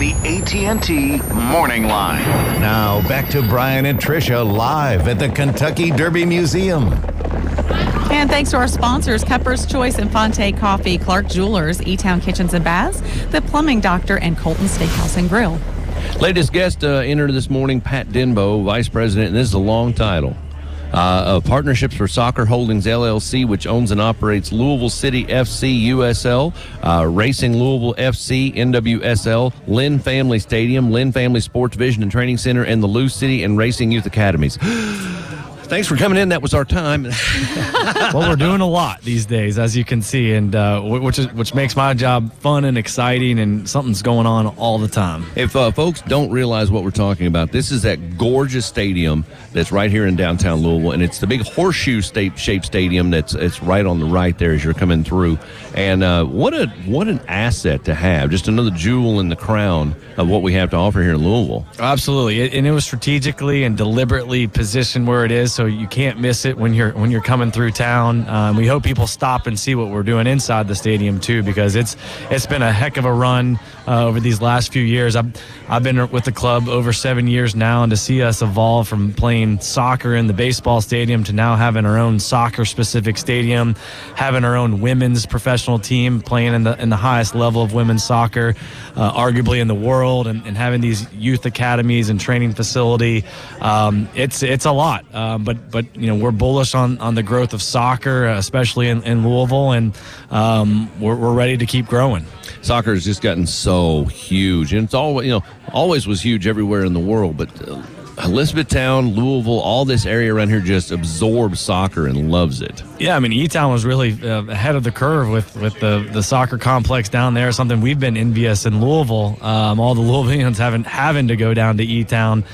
the AT&T Morning Line. Now back to Brian and Tricia live at the Kentucky Derby Museum. And thanks to our sponsors, Pepper's Choice and Fonte Coffee, Clark Jewelers, E-Town Kitchens and Baths, The Plumbing Doctor, and Colton Steakhouse and Grill. Latest guest entered this morning, Pat Denbo, Vice President, and this is a long title. Of Partnerships for Soccer Holdings, LLC, which owns and operates Louisville City FC USL, Racing Louisville FC, NWSL, Lynn Family Stadium, Lynn Family Sports Vision and Training Center, and the Lou City and Racing Youth Academies. Thanks for coming in. That was our time. Well, we're doing a lot these days, as you can see, and which makes my job fun and exciting, and something's going on all the time. If folks don't realize what we're talking about, this is that gorgeous stadium that's right here in downtown Louisville, and it's the big horseshoe-shaped stadium that's right on the right there as you're coming through. And what an asset to have, just another jewel in the crown of what we have to offer here in Louisville. Absolutely, and it was strategically and deliberately positioned where it is, so you can't miss it when you're coming through town. We hope people stop and see what we're doing inside the stadium too, because it's been a heck of a run over these last few years. I've been with the club over 7 years now, and to see us evolve from playing soccer in the baseball stadium to now having our own soccer-specific stadium, having our own women's professional team playing in the highest level of women's soccer, arguably in the world, and having these youth academies and training facility, it's a lot. But we're bullish on the growth of soccer, especially in Louisville, and we're ready to keep growing. Soccer has just gotten so huge, and it's always was huge everywhere in the world, but Elizabethtown, Louisville, all this area around here just absorbs soccer and loves it. Yeah, I mean, E-Town was really ahead of the curve with the soccer complex down there, something we've been envious in Louisville. All the Louisvillians having to go down to E-Town.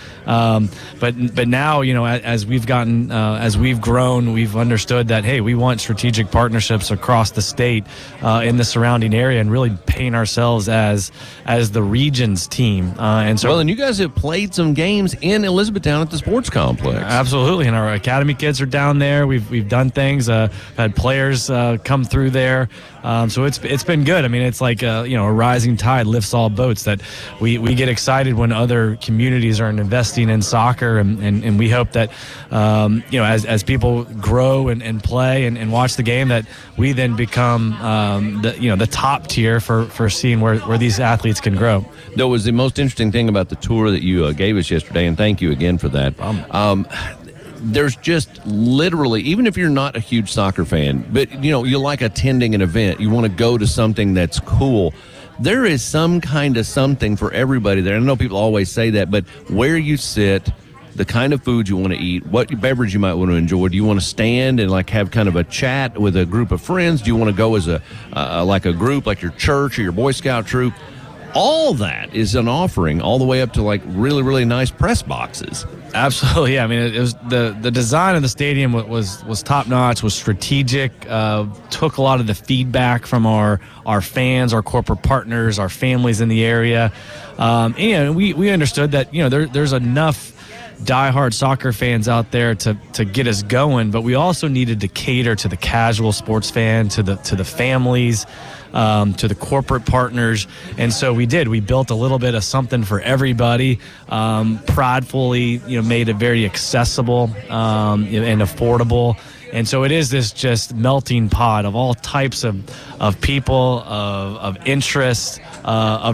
But now, as we've grown, we've understood that, hey, we want strategic partnerships across the state in the surrounding area, and really paying ourselves as the region's team. And you guys have played some games in Elizabethtown at the sports complex. Absolutely, and our academy kids are down there. We've done things. Had players come through there. So it's been good. I mean, it's like a rising tide lifts all boats. That we get excited when other communities are investing in soccer, and we hope that as people grow and play and watch the game, that we then become the top tier for seeing where these athletes can grow. That was the most interesting thing about the tour that you gave us yesterday, and thank you again for that. There's just literally, even if you're not a huge soccer fan, but you like attending an event, you want to go to something that's cool, there is some kind of something for everybody there. I know people always say that, but where you sit, the kind of food you want to eat, what beverage you might want to enjoy. Do you want to stand and have kind of a chat with a group of friends? Do you want to go as a group, like your church or your Boy Scout troop? All that is an offering, all the way up to really, really nice press boxes. Absolutely, yeah. I mean, it was the design of the stadium was top notch, was strategic. Took a lot of the feedback from our fans, our corporate partners, our families in the area, and we understood that there's enough diehard soccer fans out there to get us going, but we also needed to cater to the casual sports fan, to the families, to the corporate partners. And so we built a little bit of something for everybody, pridefully made it very accessible and affordable. And so it is this just melting pot of all types of people, of interest, of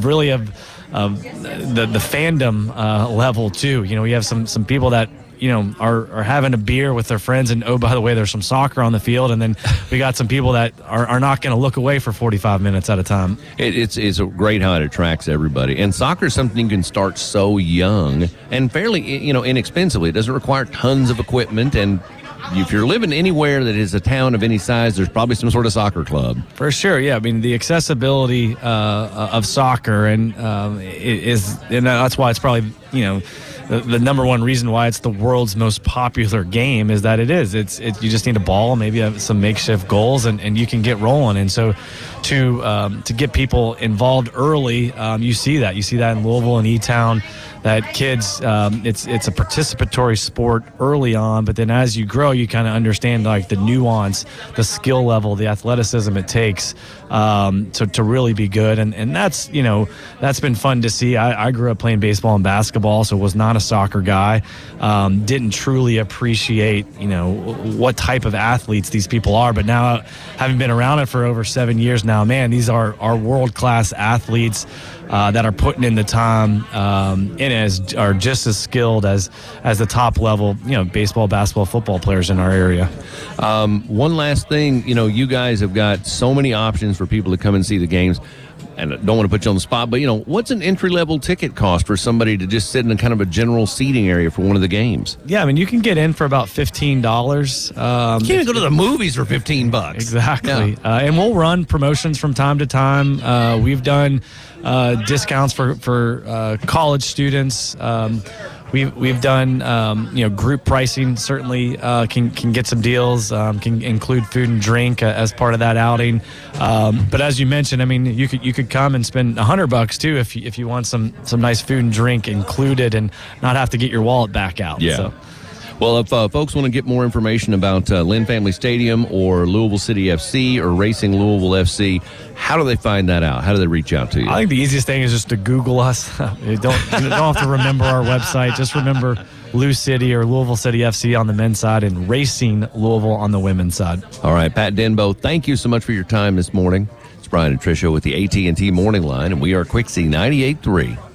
the fandom level too. We have some people that are having a beer with their friends, and oh, by the way, there's some soccer on the field, and then we got some people that are not going to look away for 45 minutes at a time. It's great how it attracts everybody, and soccer is something you can start so young and fairly inexpensively. It doesn't require tons of equipment, and if you're living anywhere that is a town of any size, there's probably some sort of soccer club. For sure, yeah. I mean, the accessibility of soccer and that's why it's probably the number one reason why it's the world's most popular game is that you just need a ball, maybe some makeshift goals, and you can get rolling. And so to get people involved early, you see that in Louisville and E-Town, that kids, it's a participatory sport early on, but then as you grow, you kind of understand like the nuance, the skill level, the athleticism it takes to really be good. And that's been fun to see. I grew up playing baseball and basketball, so was not a soccer guy. Didn't truly appreciate, what type of athletes these people are. But now, having been around it for over 7 years now, man, these are world-class athletes that are putting in the time and are just as skilled as the top level, baseball, basketball, football players in our area. One last thing, you guys have got so many options for people to come and see the games. And I don't want to put you on the spot, but, what's an entry-level ticket cost for somebody to just sit in a kind of a general seating area for one of the games? Yeah, you can get in for about $15. You can't go to the movies for $15. Exactly. Yeah. And we'll run promotions from time to time. We've done discounts for college students. We've done group pricing. Certainly can get some deals. Can include food and drink as part of that outing. But as you mentioned, you could come and spend $100 too if you want some nice food and drink included and not have to get your wallet back out. Yeah. So. Well, if folks want to get more information about Lynn Family Stadium or Louisville City FC or Racing Louisville FC, how do they find that out? How do they reach out to you? I think the easiest thing is just to Google us. You don't have to remember our website. Just remember Lou City or Louisville City FC on the men's side and Racing Louisville on the women's side. All right, Pat Denbo, thank you so much for your time this morning. It's Brian and Tricia with the AT&T Morning Line, and we are Quixie 98.3.